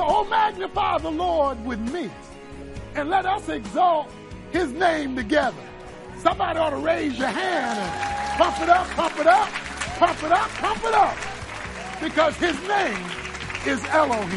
So, oh, magnify the Lord with me, and let us exalt his name together. Somebody ought to raise your hand and pump it up, pump it up, pump it up, pump it up. Because his name is Elohim.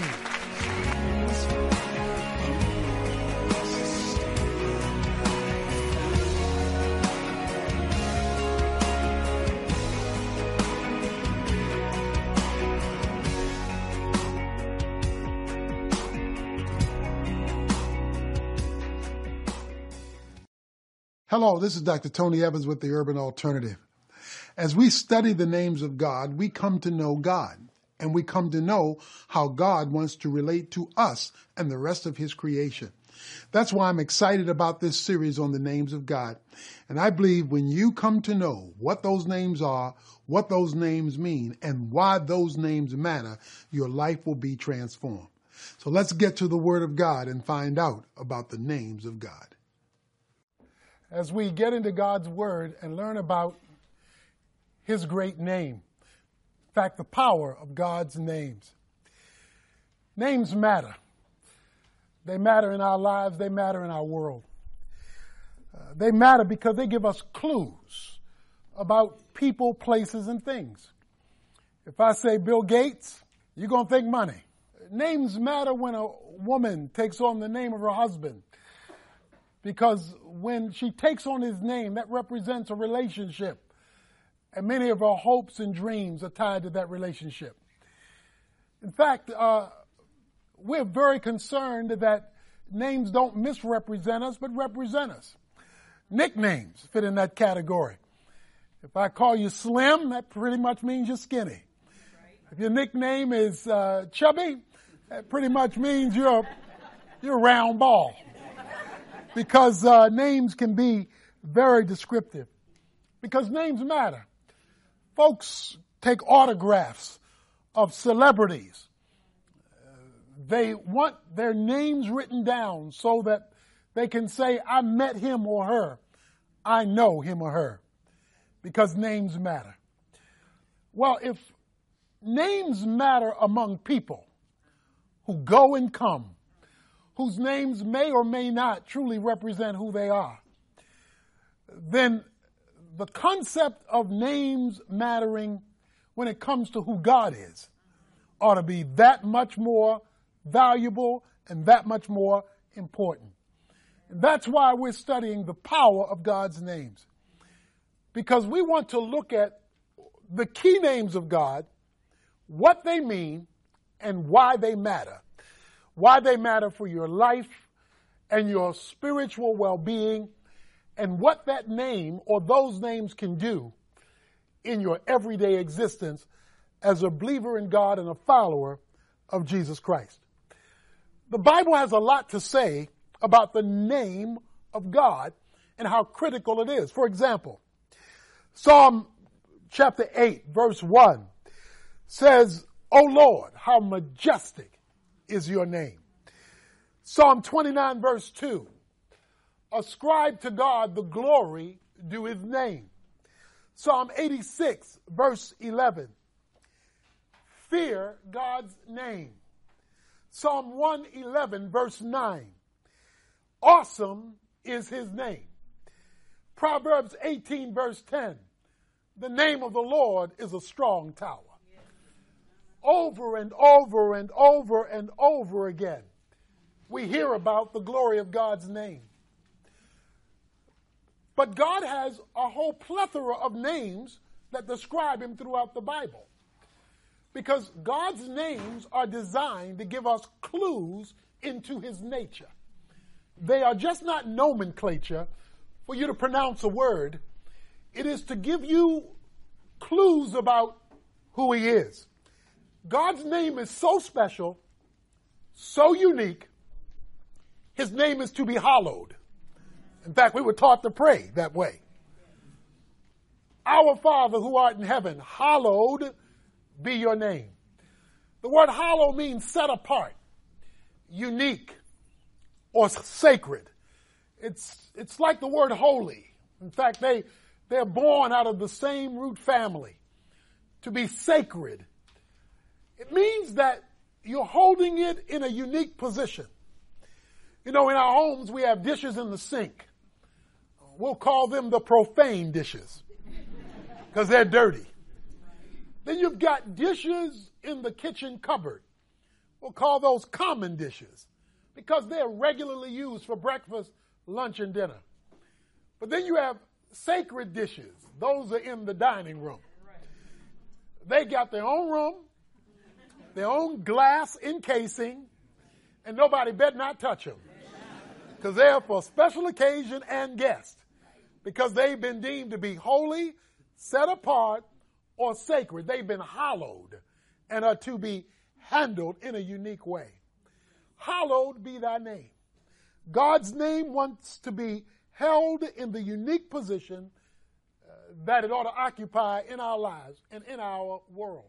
Hello, this is Dr. Tony Evans with the Urban Alternative. As we study the names of God, we come to know God, and we come to know how God wants to relate to us and the rest of his creation. That's why I'm excited about this series on the names of God. And I believe when you come to know what those names are, what those names mean, and why those names matter, your life will be transformed. So let's get to the Word of God and find out about the names of God. As we get into God's Word and learn about his great name, in fact, the power of God's names. Names matter. They matter in our lives. They matter in our world. They matter because they give us clues about people, places, and things. If I say Bill Gates, you're going to think money. Names matter when a woman takes on the name of her husband, because when she takes on his name, that represents a relationship. And many of our hopes and dreams are tied to that relationship. In fact, we're very concerned that names don't misrepresent us, but represent us. Nicknames fit in that category. If I call you Slim, that pretty much means you're skinny. If your nickname is Chubby, that pretty much means you're a round ball. Because names can be very descriptive. Because names matter. Folks take autographs of celebrities. They want their names written down so that they can say, I met him or her. I know him or her. Because names matter. Well, if names matter among people who go and come, whose names may or may not truly represent who they are, then the concept of names mattering when it comes to who God is ought to be that much more valuable and that much more important. And that's why we're studying the power of God's names. Because we want to look at the key names of God, what they mean, and why they matter. Why they matter for your life and your spiritual well-being, and what that name or those names can do in your everyday existence as a believer in God and a follower of Jesus Christ. The Bible has a lot to say about the name of God and how critical it is. For example, Psalm chapter 8, verse 1 says, O Lord, how majestic is your name. Psalm 29, verse 2, ascribe to God the glory due his name. Psalm 86, verse 11, fear God's name. Psalm 111, verse 9, awesome is his name. Proverbs 18, verse 10, the name of the Lord is a strong tower. Over and over and over and over again, we hear about the glory of God's name. But God has a whole plethora of names that describe him throughout the Bible. Because God's names are designed to give us clues into his nature. They are just not nomenclature for you to pronounce a word. It is to give you clues about who he is. God's name is so special, so unique, his name is to be hallowed. In fact, we were taught to pray that way. Our Father who art in heaven, hallowed be your name. The word hallow means set apart, unique, or sacred. It's like the word holy. In fact, they're born out of the same root family. To be sacred. It means that you're holding it in a unique position. You know, in our homes, we have dishes in the sink. We'll call them the profane dishes because they're dirty. Then you've got dishes in the kitchen cupboard. We'll call those common dishes because they're regularly used for breakfast, lunch, and dinner. But then you have sacred dishes. Those are in the dining room. They got their own room, their own glass encasing, and nobody better not touch them because they're for special occasion and guests because they've been deemed to be holy, set apart, or sacred. They've been hallowed and are to be handled in a unique way. Hallowed be thy name. God's name wants to be held in the unique position that it ought to occupy in our lives and in our world.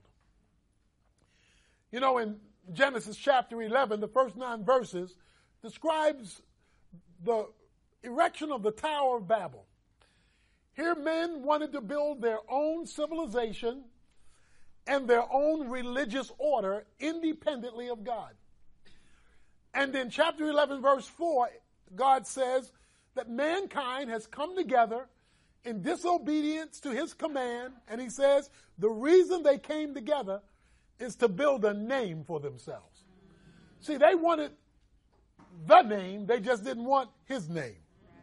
You know, in Genesis chapter 11, the first 9 verses describes the erection of the Tower of Babel. Here men wanted to build their own civilization and their own religious order independently of God. And in chapter 11, verse 4, God says that mankind has come together in disobedience to his command, and he says the reason they came together is to build a name for themselves. See, they wanted the name, they just didn't want his name.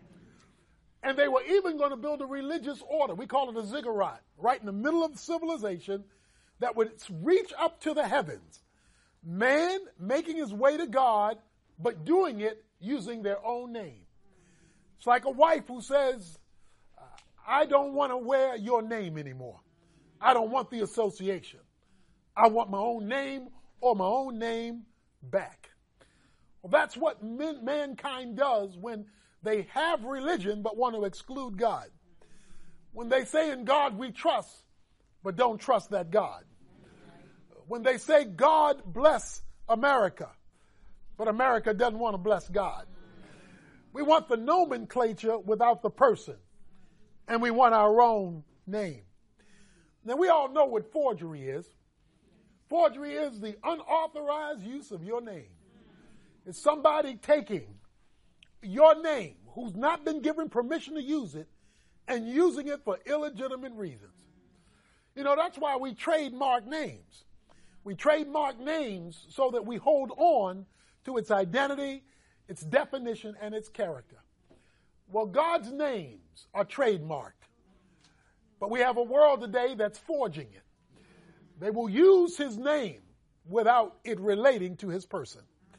And they were even going to build a religious order. We call it a ziggurat, right in the middle of civilization that would reach up to the heavens. Man making his way to God, but doing it using their own name. It's like a wife who says, I don't want to wear your name anymore. I don't want the association. I want my own name or my own name back. Well, that's what mankind does when they have religion but want to exclude God. When they say in God we trust, but don't trust that God. When they say God bless America, but America doesn't want to bless God. We want the nomenclature without the person, and we want our own name. Now, we all know what forgery is. Forgery is the unauthorized use of your name. It's somebody taking your name who's not been given permission to use it and using it for illegitimate reasons. You know, that's why we trademark names. We trademark names so that we hold on to its identity, its definition, and its character. Well, God's names are trademarked, but we have a world today that's forging it. They will use his name without it relating to his person.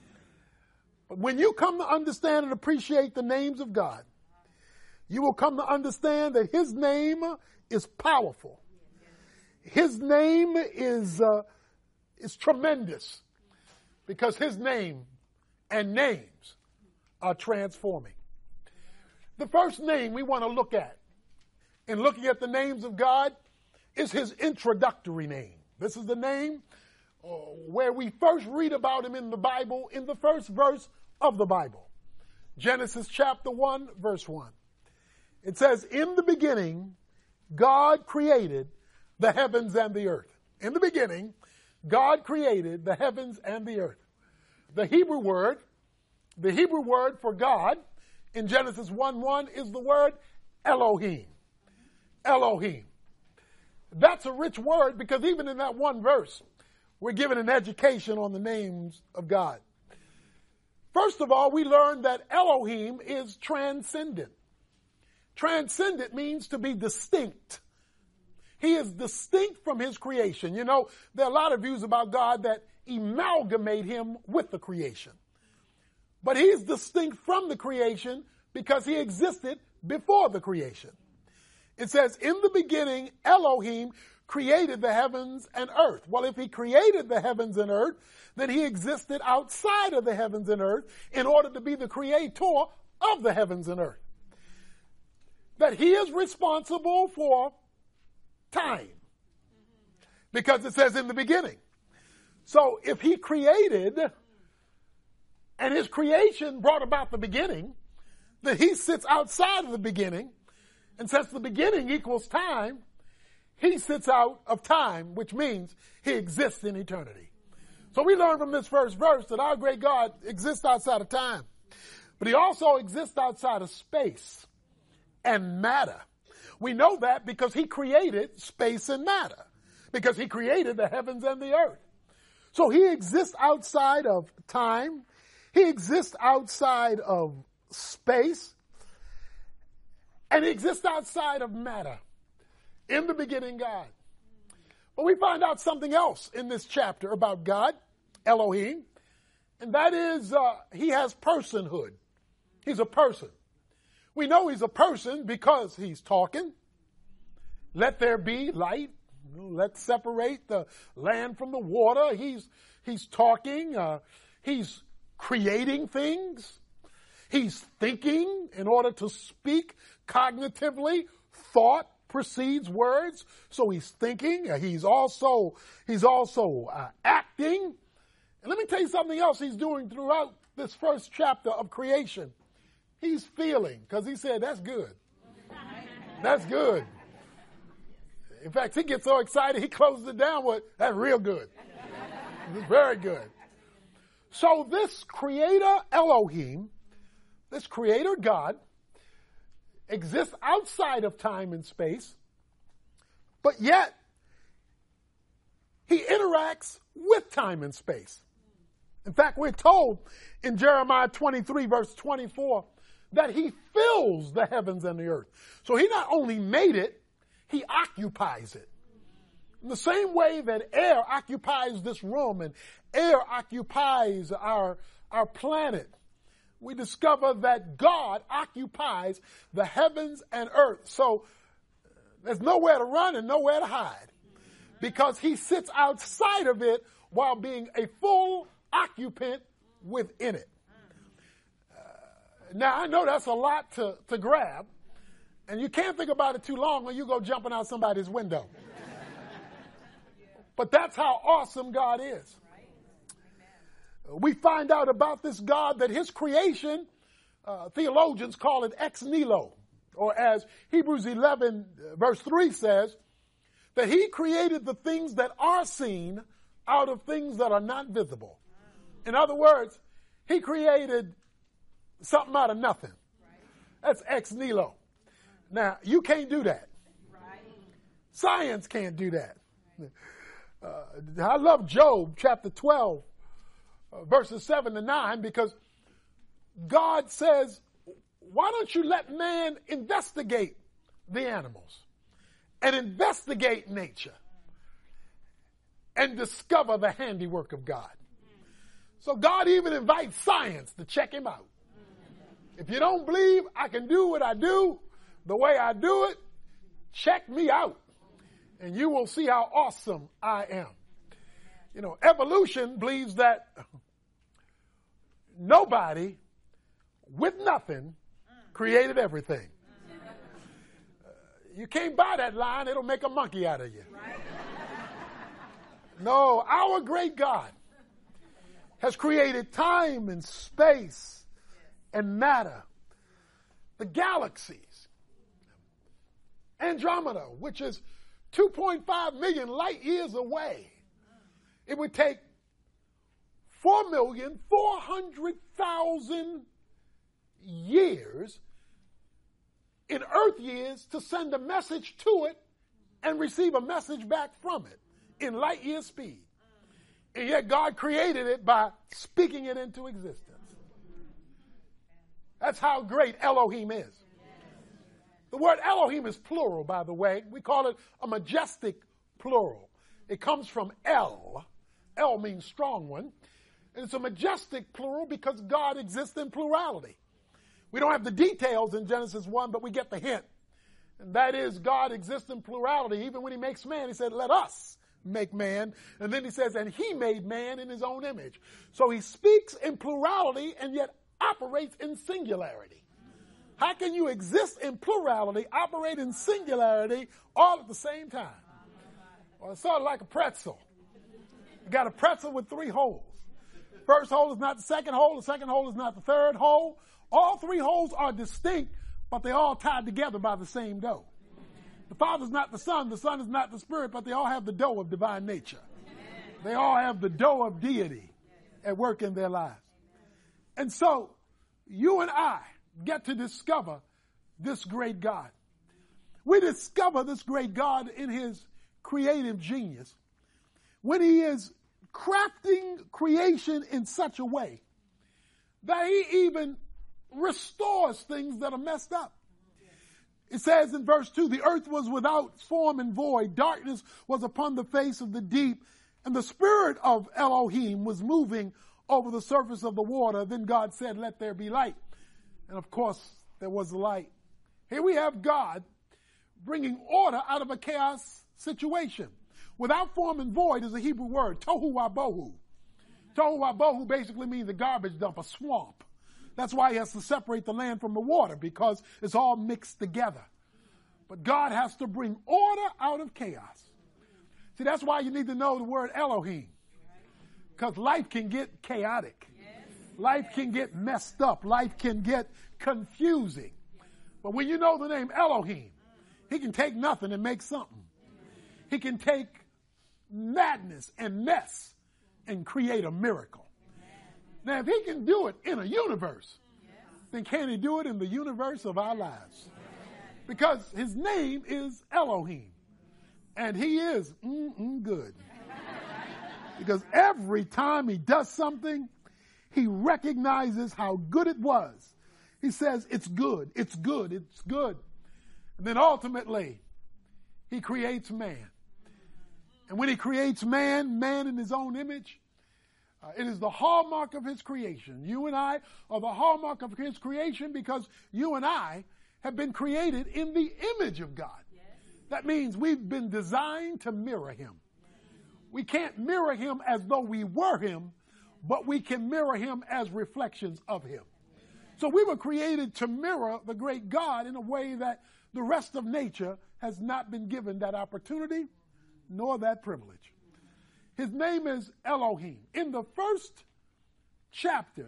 But when you come to understand and appreciate the names of God, you will come to understand that his name is powerful. His name is tremendous because his name and names are transforming. The first name we want to look at in looking at the names of God is his introductory name. This is the name where we first read about him in the Bible, in the first verse of the Bible. Genesis chapter 1, verse 1. It says, in the beginning, God created the heavens and the earth. In the beginning, God created the heavens and the earth. The Hebrew word for God in Genesis 1:1 is the word Elohim. Elohim. That's a rich word because even in that one verse, we're given an education on the names of God. First of all, we learn that Elohim is transcendent. Transcendent means to be distinct. He is distinct from his creation. You know, there are a lot of views about God that amalgamate him with the creation. But he's distinct from the creation because he existed before the creation. It says, in the beginning, Elohim created the heavens and earth. Well, if he created the heavens and earth, then he existed outside of the heavens and earth in order to be the creator of the heavens and earth. That he is responsible for time. Because it says in the beginning. So if he created and his creation brought about the beginning, then he sits outside of the beginning. And since the beginning equals time, he sits out of time, which means he exists in eternity. So we learn from this first verse that our great God exists outside of time, but he also exists outside of space and matter. We know that because he created space and matter, because he created the heavens and the earth. So he exists outside of time. He exists outside of space. And he exists outside of matter. In the beginning, God. But we find out something else in this chapter about God, Elohim, and that is he has personhood. He's a person. We know he's a person because he's talking. Let there be light. Let's separate the land from the water. He's talking. He's creating things. He's thinking in order to speak cognitively. Thought precedes words. So he's thinking. He's also acting. And let me tell you something else he's doing throughout this first chapter of creation. He's feeling, because he said, that's good. That's good. In fact, he gets so excited, he closes it down with, that's real good. It's very good. So this creator Elohim, this creator God, exists outside of time and space, but yet he interacts with time and space. In fact, we're told in Jeremiah 23, verse 24, that he fills the heavens and the earth. So he not only made it, he occupies it. In the same way that air occupies this room and air occupies our planet, we discover that God occupies the heavens and earth. So there's nowhere to run and nowhere to hide, because he sits outside of it while being a full occupant within it. Now, I know that's a lot to grab, and you can't think about it too long when you go jumping out somebody's window. But that's how awesome God is. We find out about this God that his creation, theologians call it ex nihilo, or as Hebrews 11 verse 3 says, that he created the things that are seen out of things that are not visible. In other words, he created something out of nothing. That's ex nihilo. Now, you can't do that. Science can't do that. I love Job chapter 12, verses 7 to 9, because God says, why don't you let man investigate the animals and investigate nature and discover the handiwork of God? So God even invites science to check him out. If you don't believe I can do what I do the way I do it, check me out, and you will see how awesome I am. You know, evolution believes that nobody with nothing created everything. You can't buy that line. It'll make a monkey out of you. No, our great God has created time and space and matter. The galaxies, Andromeda, which is 2.5 million light years away. It would take 4,400,000 years in Earth years to send a message to it and receive a message back from it in light year speed. And yet God created it by speaking it into existence. That's how great Elohim is. The word Elohim is plural, by the way. We call it a majestic plural. It comes from El. El means strong one. And it's a majestic plural because God exists in plurality. We don't have the details in Genesis 1, but we get the hint. And that is, God exists in plurality. Even when he makes man, he said, let us make man. And then he says, and he made man in his own image. So he speaks in plurality and yet operates in singularity. How can you exist in plurality, operate in singularity all at the same time? Well, it's sort of like a pretzel. You got a pretzel with 3 holes. First hole is not the second hole. The second hole is not the third hole. All 3 holes are distinct, but they're all tied together by the same dough. The Father's not the Son is not the Spirit, but they all have the dough of divine nature. They all have the dough of deity at work in their lives. And so you and I get to discover this great God. We discover this great God in his creative genius when he is crafting creation in such a way that he even restores things that are messed up. It says in verse 2, the earth was without form and void. Darkness was upon the face of the deep. And the spirit of Elohim was moving over the surface of the water. Then God said, let there be light. And of course, there was light. Here we have God bringing order out of a chaos situation. Without form and void is a Hebrew word, tohu wabohu. Tohu wabohu basically means a garbage dump, a swamp. That's why he has to separate the land from the water, because it's all mixed together. But God has to bring order out of chaos. See, that's why you need to know the word Elohim. Because life can get chaotic. Life can get messed up. Life can get confusing. But when you know the name Elohim, he can take nothing and make something. He can take madness and mess and create a miracle. Now, if he can do it in a universe, then can he do it in the universe of our lives? Because his name is Elohim. And he is good. Because every time he does something, he recognizes how good it was. He says, it's good, it's good, it's good. And then ultimately, he creates man. And when he creates man in his own image, it is the hallmark of his creation. You and I are the hallmark of his creation because you and I have been created in the image of God. Yes. That means we've been designed to mirror him. We can't mirror him as though we were him, but we can mirror him as reflections of him. So we were created to mirror the great God in a way that the rest of nature has not been given that opportunity, nor that privilege. His name is Elohim. In the first chapter,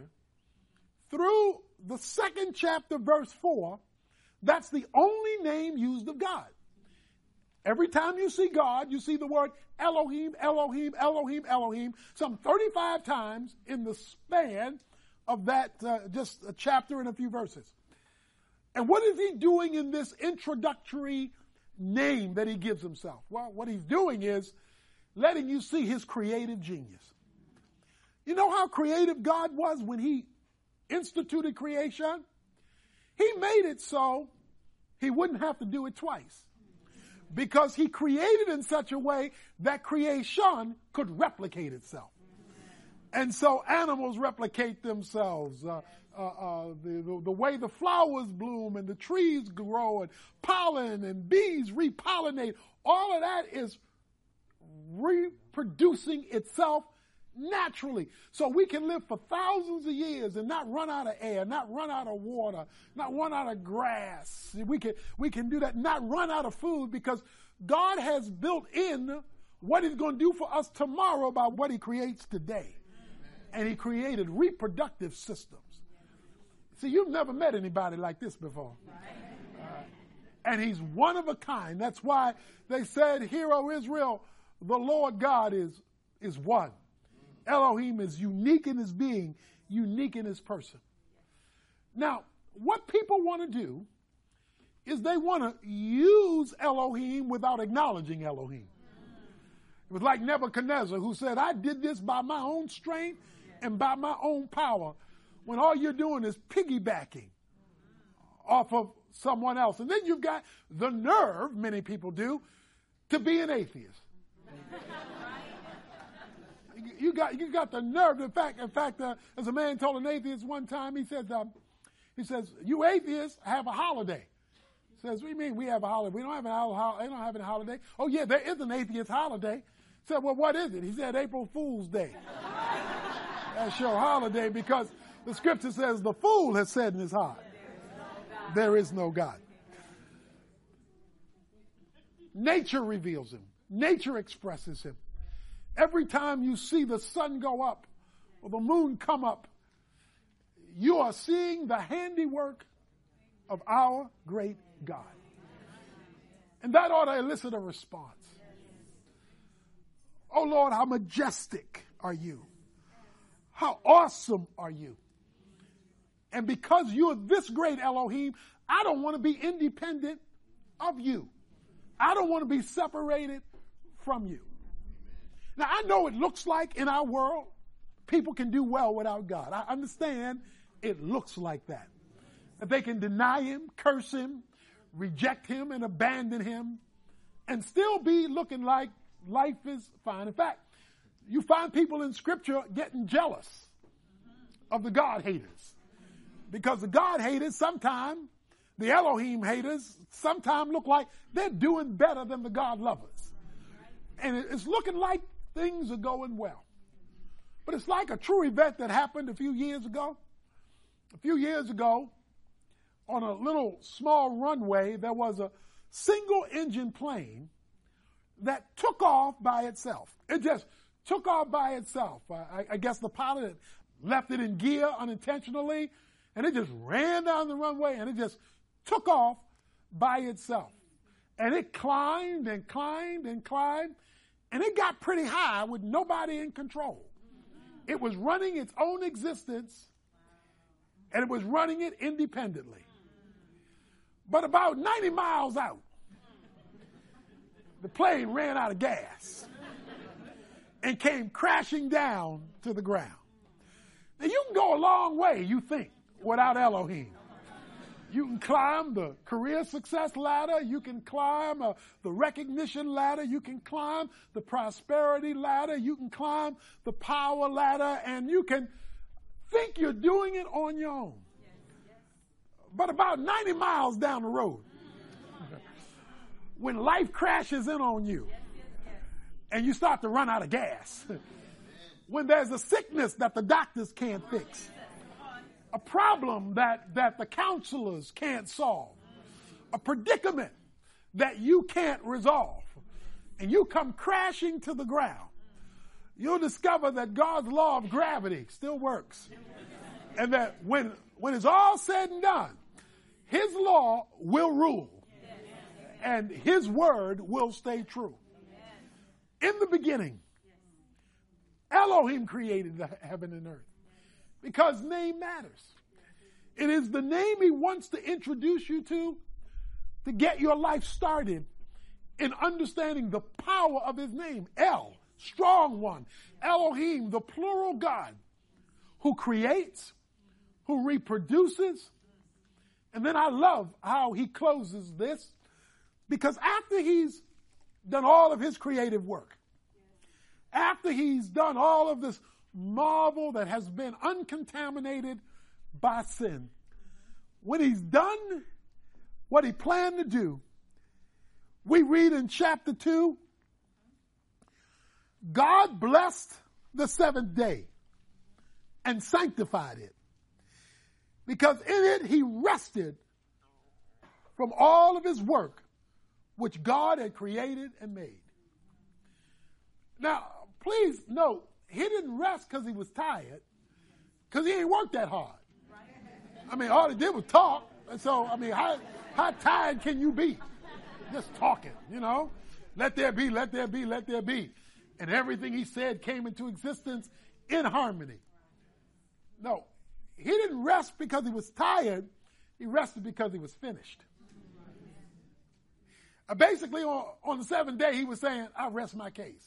through the second chapter, verse 4, that's the only name used of God. Every time you see God, you see the word Elohim, Elohim, Elohim, Elohim, some 35 times in the span of that just a chapter and a few verses. And what is he doing in this introductory name that he gives himself? Well, what he's doing is letting you see his creative genius. You know how creative God was when he instituted creation? He made it so he wouldn't have to do it twice. Because he created in such a way that creation could replicate itself. And so animals replicate themselves. The way the flowers bloom and the trees grow and pollen and bees repollinate, all of that is reproducing itself naturally. So we can live for thousands of years and not run out of air, not run out of water, not run out of grass. We can do that, not run out of food, because God has built in what he's going to do for us tomorrow by what he creates today. And he created reproductive systems. See, you've never met anybody like this before. And he's one of a kind. That's why they said, "Hear, O Israel, the Lord God is one." Elohim is unique in his being, unique in his person. Now, what people want to do is they want to use Elohim without acknowledging Elohim. It was like Nebuchadnezzar, who said, "I did this by my own strength and by my own power," when all you're doing is piggybacking off of someone else. And then you've got the nerve, many people do, to be an atheist. You got the nerve. In fact, as a man told an atheist one time, he says, "You atheists have a holiday." He says, "What do you mean we have a holiday? We don't have they don't have any holiday." "Oh yeah, there is an atheist holiday." He said, "Well, what is it?" He said, "April Fool's Day." That's your holiday, because the scripture says the fool has said in his heart, there is no God. Nature reveals him. Nature expresses him. Every time you see the sun go up or the moon come up, you are seeing the handiwork of our great God. And that ought to elicit a response. Oh Lord, how majestic are you? How awesome are you? And because you're this great, Elohim, I don't want to be independent of you. I don't want to be separated from you. Now, I know it looks like in our world, people can do well without God. I understand it looks like that. That they can deny him, curse him, reject him, and abandon him, and still be looking like life is fine. In fact, you find people in Scripture getting jealous of the God haters. Because the God haters sometimes, the Elohim haters, sometimes look like they're doing better than the God lovers. And it's looking like things are going well. But it's like a true event that happened a few years ago. A few years ago, on a little small runway, there was a single engine plane that took off by itself. It just took off by itself. I guess the pilot had left it in gear unintentionally, and it just ran down the runway, and it just took off by itself. And it climbed and climbed and climbed, and it got pretty high with nobody in control. It was running its own existence, and it was running it independently. But about 90 miles out, the plane ran out of gas and came crashing down to the ground. Now, you can go a long way, you think, without Elohim. You can climb the career success ladder. You can climb the recognition ladder. You can climb the prosperity ladder. You can climb the power ladder. And you can think you're doing it on your own. But about 90 miles down the road, when life crashes in on you and you start to run out of gas, when there's a sickness that the doctors can't fix, a problem that the counselors can't solve, a predicament that you can't resolve, and you come crashing to the ground, you'll discover that God's law of gravity still works. And that when it's all said and done, his law will rule, and his word will stay true. In the beginning, Elohim created the heaven and earth. Because name matters. It is the name he wants to introduce you to get your life started in understanding the power of his name. El, strong one. Elohim, the plural God, who creates, who reproduces. And then I love how he closes this, because after he's done all of his creative work, after he's done all of this marvel that has been uncontaminated by sin, when he's done what he planned to do, we read in chapter 2, God blessed the seventh day and sanctified it, because in it he rested from all of his work which God had created and made. Now, please note, he didn't rest because he was tired, because he ain't worked that hard. I mean, all he did was talk. And so, I mean, how tired can you be? Just talking, you know. Let there be, let there be, let there be. And everything he said came into existence in harmony. No, he didn't rest because he was tired. He rested because he was finished. Basically, on the seventh day, he was saying, I rest my case.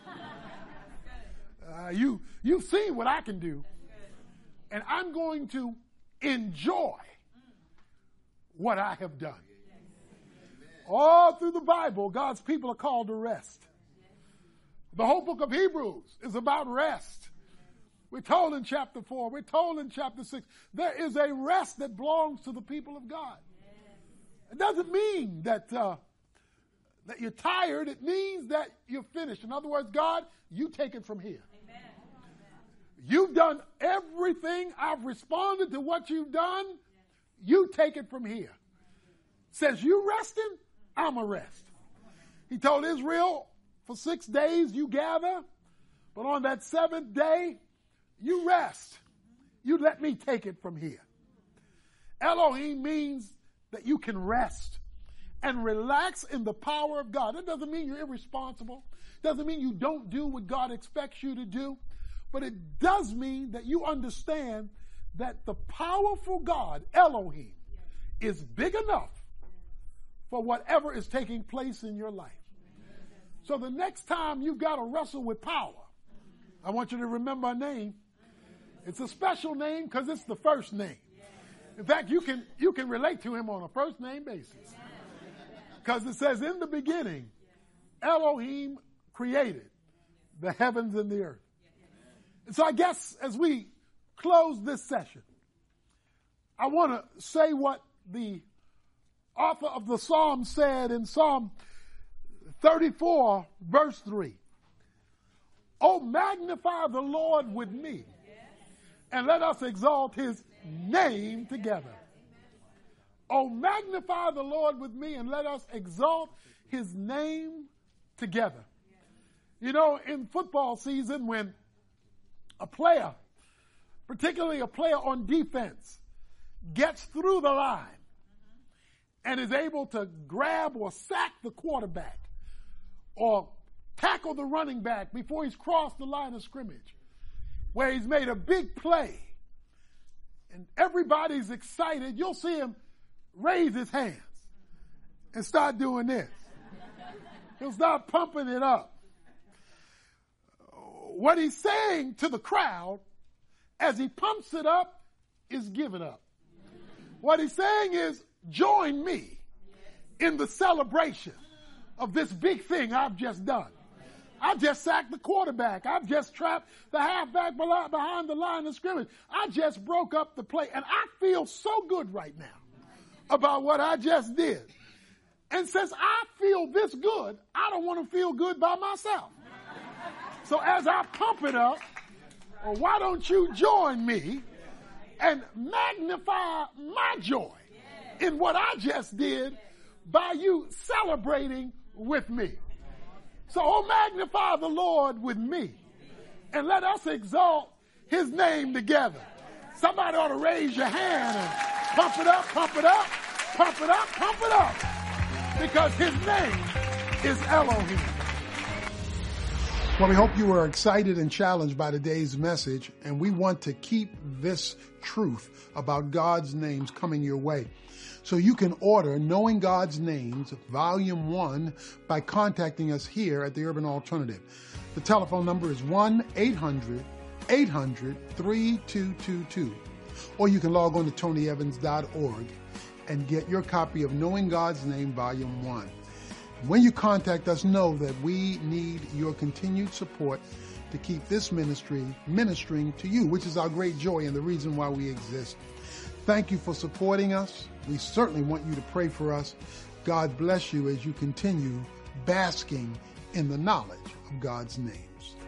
You've seen what I can do, and I'm going to enjoy what I have done. All through the Bible, God's people are called to rest. The whole book of Hebrews is about rest. We're told in chapter 4, we're told in chapter 6, there is a rest that belongs to the people of God. It doesn't mean that you're tired. It means that you're finished. In other words, God, you take it from here. Amen. You've done everything. I've responded to what you've done. You take it from here. Says you resting, I'm a rest. He told Israel, for 6 days you gather, but on that seventh day, you rest. You let me take it from here. Elohim means that you can rest. and relax in the power of God. That doesn't mean you're irresponsible. Doesn't mean you don't do what God expects you to do. But it does mean that you understand that the powerful God, Elohim, is big enough for whatever is taking place in your life. So the next time you've got to wrestle with power, I want you to remember a name. It's a special name because it's the first name. In fact, you can relate to him on a first name basis. Because it says, in the beginning, Elohim created the heavens and the earth. And so I guess as we close this session, I want to say what the author of the Psalm said in Psalm 34, verse 3. Oh, magnify the Lord with me, and let us exalt his name together. Oh, magnify the Lord with me, and let us exalt his name together. You know, in football season, when a player, particularly a player on defense, gets through the line and is able to grab or sack the quarterback or tackle the running back before he's crossed the line of scrimmage, where he's made a big play and everybody's excited, you'll see him raise his hands and start doing this. He'll start pumping it up. What he's saying to the crowd as he pumps it up is give it up. What he's saying is, join me in the celebration of this big thing I've just done. I just sacked the quarterback. I've just trapped the halfback behind the line of scrimmage. I just broke up the play. And I feel so good right now about what I just did. And since I feel this good, I don't want to feel good by myself. So as I pump it up, why don't you join me and magnify my joy in what I just did by you celebrating with me. So, oh, magnify the Lord with me, and let us exalt his name together. Somebody ought to raise your hand and pump it up, pump it up, pump it up, pump it up, because his name is Elohim. Well, we hope you were excited and challenged by today's message, and we want to keep this truth about God's names coming your way. So you can order Knowing God's Names, Volume 1, by contacting us here at the Urban Alternative. The telephone number is 1-800-800-3222. Or you can log on to tonyevans.org and get your copy of Knowing God's Name, Volume 1. When you contact us, know that we need your continued support to keep this ministry ministering to you, which is our great joy and the reason why we exist. Thank you for supporting us. We certainly want you to pray for us. God bless you as you continue basking in the knowledge of God's names.